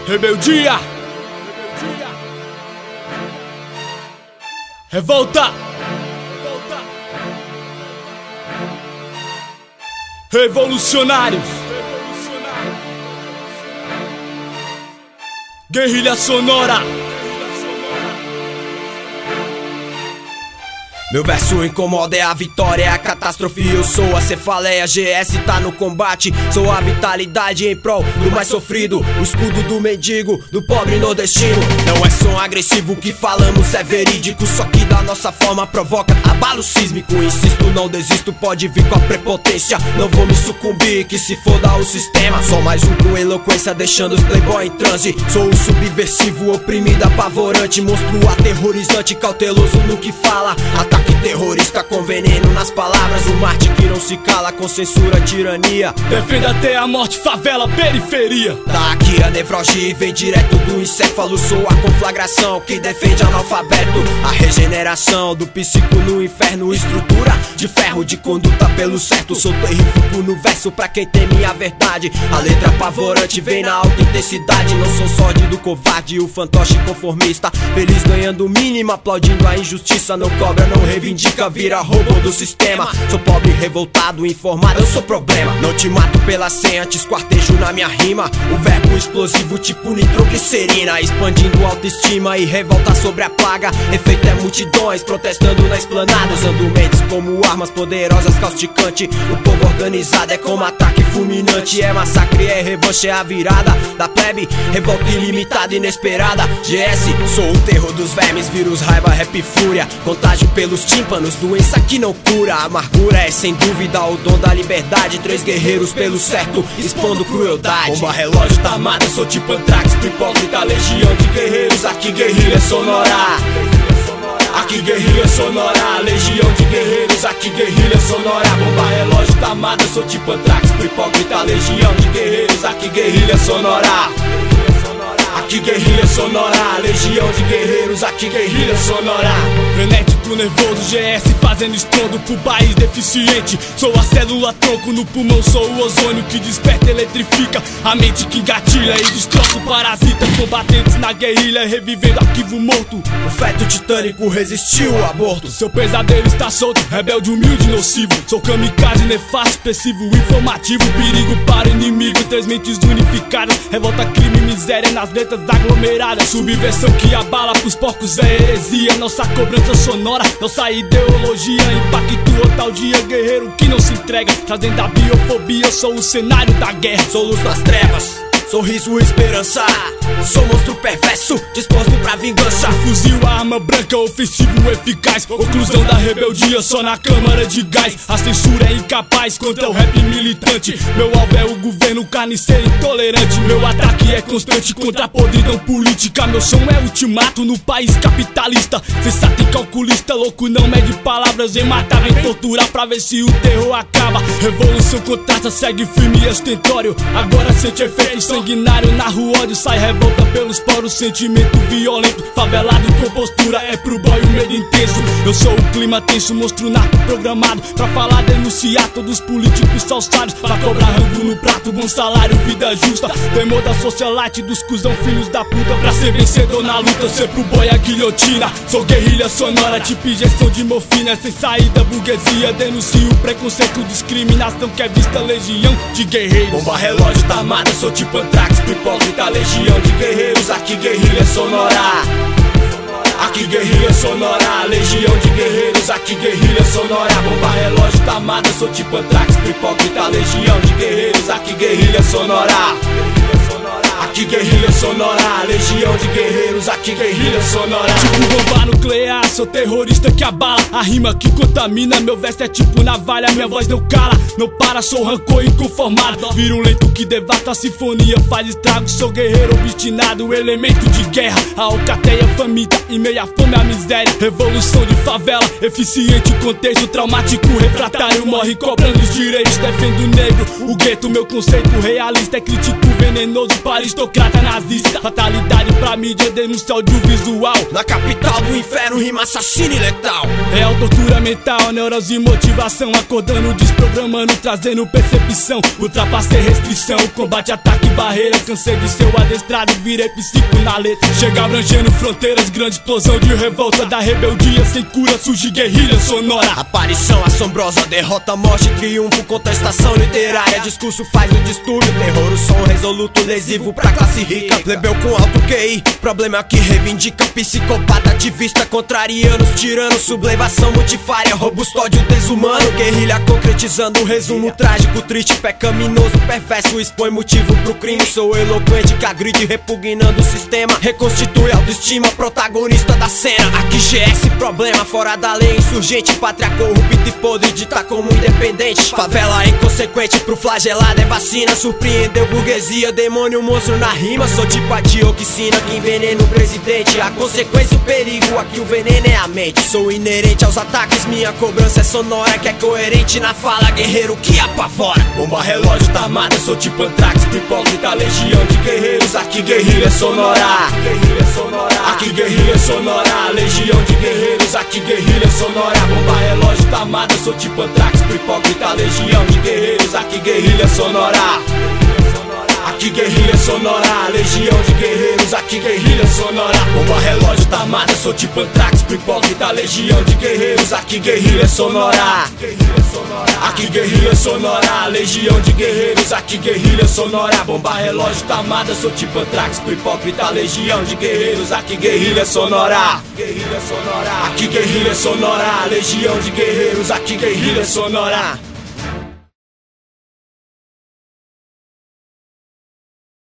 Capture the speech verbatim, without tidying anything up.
Rebeldia, revolta, revolucionários, guerrilha sonora. Meu verso incomoda, é a vitória, é a catástrofe. Eu sou a cefaleia, G S tá no combate. Sou a vitalidade em prol do mais sofrido, o escudo do mendigo, do pobre nordestino. Não é som agressivo, o que falamos é verídico, só que da nossa forma provoca abalo sísmico. Insisto, não desisto, pode vir com a prepotência. Não vou me sucumbir, que se foda o sistema. Só mais um com eloquência, deixando os playboy em transe. Sou o subversivo, oprimido, apavorante, monstro aterrorizante, cauteloso no que fala. Ataque terrorista com veneno nas palavras, o Marte que não se cala com censura, tirania. Defende até a morte, favela, periferia. Tá aqui a nevrose, vem direto do encéfalo. Sou a conflagração que defende analfabeto. A regeneração do psico no inferno. Estrutura de ferro, de conduta pelo certo. Sou terrífico no verso pra quem teme a verdade. A letra apavorante vem na alta intensidade. Não sou sórdido, covarde, o fantoche conformista. Feliz ganhando o mínimo, aplaudindo a injustiça. Não cobra, não reivindica, vira robô do sistema. Sou pobre, revoltado, informado, eu sou problema. Não te mato pela senha, te esquartejo na minha rima. O verbo explosivo tipo nitroglicerina, expandindo autoestima e revolta sobre a plaga. Efeito é multidões protestando na esplanada, usando mentes como armas poderosas, causticante. O povo organizado é como ataque fulminante. É massacre, é revanche, é a virada da plebe. Revolta ilimitada, inesperada. G S, sou o terror dos vermes, vírus, raiva, rap, fúria. Contágio pelos tímpanos, doença que não cura. A amargura é sem dúvida o dom da liberdade. Três guerreiros pelo certo, expondo crueldade. Bomba relógio tá armada, sou tipo Antrax, hipócrita, legião de guerreiros. Aqui guerrilha sonora, aqui guerrilha sonora, legião de guerreiros. Aqui guerrilha sonora. Bomba relógio tá armada, sou tipo Antrax, hipócrita, legião de guerreiros. Aqui guerrilha sonora, aqui guerrilha sonora, legião de guerreiros. Aqui guerrilha sonora. Frenético, nervoso, G S fazendo estrondo pro país deficiente. Sou a célula tronco no pulmão, sou o ozônio que desperta, eletrifica a mente que engatilha e destroça o parasita. Combatentes na guerrilha, revivendo arquivo morto. O feto titânico resistiu ao aborto. Seu pesadelo está solto, rebelde, humilde, nocivo. Sou kamikaze, nefasto, expressivo, informativo. Perigo para o inimigo, três mentes unificadas. Revolta, crime, miséria nas letras aglomeradas. Subversão que abala pros porcos é heresia. Nossa cobrança sonora, nossa ideologia impactua tal dia. Guerreiro que não se entrega, trazendo a biofobia. Sou o cenário da guerra, sou luz nas trevas, sorriso, esperança. Sou monstro perverso, disposto pra vingança. Fuzil, arma branca, ofensivo, eficaz. Oclusão da rebeldia, só na câmara de gás. A censura é incapaz contra o rap militante. Meu alvo é o governo carniceiro intolerante. Meu ataque é constante contra a podridão política. Meu som é ultimato no país capitalista. Sensato e calculista, louco não mede palavras. Em matar, vem torturar pra ver se o terror acaba. Revolução contrasta, segue firme e ostentório. Agora sente efeito sanguinário na rua, ódio sai revolta pelos poros, sentimento violento. Favelado com postura, é pro boy o medo intenso. Eu sou o clima tenso, monstro nato programado pra falar, denunciar todos os políticos salsados. Pra cobrar rango no prato, bom salário, vida justa. Temor da socialite, dos cuzão, filhos da puta. Pra ser vencedor na luta, ser pro boy a guilhotina. Sou guerrilha sonora, tipo injeção de morfina. Sem saída, burguesia, denuncio o preconceito, discriminação que é vista, legião de guerreiros. Bomba relógio tá armada, sou tipo Antrax, hipócrita, legião de guerreiros. Aqui guerrilha sonora, aqui guerrilha sonora, legião de guerreiros. Aqui guerrilha sonora. Bomba relógio tá armada, sou tipo Antrax, hipócrita, legião de guerreiros. Aqui guerrilha sonora, aqui guerrilha sonora, legião de guerreiros. Aqui guerrilha sonora. Tipo bomba nuclear, sou terrorista que abala. A rima que contamina, meu verso é tipo navalha. Minha voz não cala, não para, sou rancor inconformado. Viro um lento que devasta a sinfonia, faz estrago. Sou guerreiro obstinado, elemento de guerra. A alcateia faminta, em meia fome a miséria. Revolução de favela, eficiente contexto traumático. Refratário morre cobrando os direitos, defendo o negro. O gueto, meu conceito realista é crítico, venenoso para aristocrata nazista. revista. Fatalidade pra mídia, denúncia audiovisual. Na capital do inferno, rima assassina e letal. Real tortura mental, neurose e motivação. Acordando, desprogramando, trazendo percepção. Ultrapassei restrição, combate, ataque, barreira. Cansei de ser o adestrado, virei psico na letra. Chega abrangendo fronteiras, grande explosão de revolta. Da rebeldia sem cura, surge guerrilha sonora. Aparição assombrosa, derrota, morte, triunfo, contestação literária. Discurso faz o distúrbio, terror, o som resoluto, lesivo pra classe rica. Plebeu com alto Q I, problema que reivindica. Psicopata, ativista, contrarianos, tiranos, sublevação multifária, robusto ódio desumano. Guerrilha concretizando um resumo trágico, triste, pecaminoso, perverso, expõe motivo pro crime. Sou eloquente que agride, repugnando o sistema. Reconstitui autoestima, protagonista da cena. Aqui G S, problema, fora da lei, insurgente, pátria corrupta e podre, dita como independente. Favela inconsequente, pro flagelado é vacina. Surpreendeu burguesia, demônio, monstro na rima. Sou tipo a dioxina que envenena o presidente. A consequência, o perigo, aqui o veneno é a mente. Sou inerente aos ataques, minha cobrança é sonora. Que é coerente na fala, guerreiro que apavora. Bomba, relógio, tá armada, sou tipo Antrax, hipócrita, legião de guerreiros. Aqui guerrilha sonora, aqui guerrilha sonora, legião de guerreiros. Aqui guerrilha sonora, bomba, relógio, tá armada, sou tipo Antrax, hipócrita, legião de guerreiros. Aqui guerrilha sonora, aqui guerrilha sonora, legião de guerreiros. Aqui guerrilha sonora, bomba, relógio, tá armada, sou tipo Antrax, hipócrita, legião de guerreiros. Aqui guerrilha sonora, aqui guerrilha sonora, legião de guerreiros. Aqui guerrilha sonora, bomba, relógio, tá armada, sou tipo Antrax, hipócrita, legião de guerreiros. Aqui guerrilha sonora, aqui guerrilha sonora, legião de guerreiros. Aqui guerrilha sonora.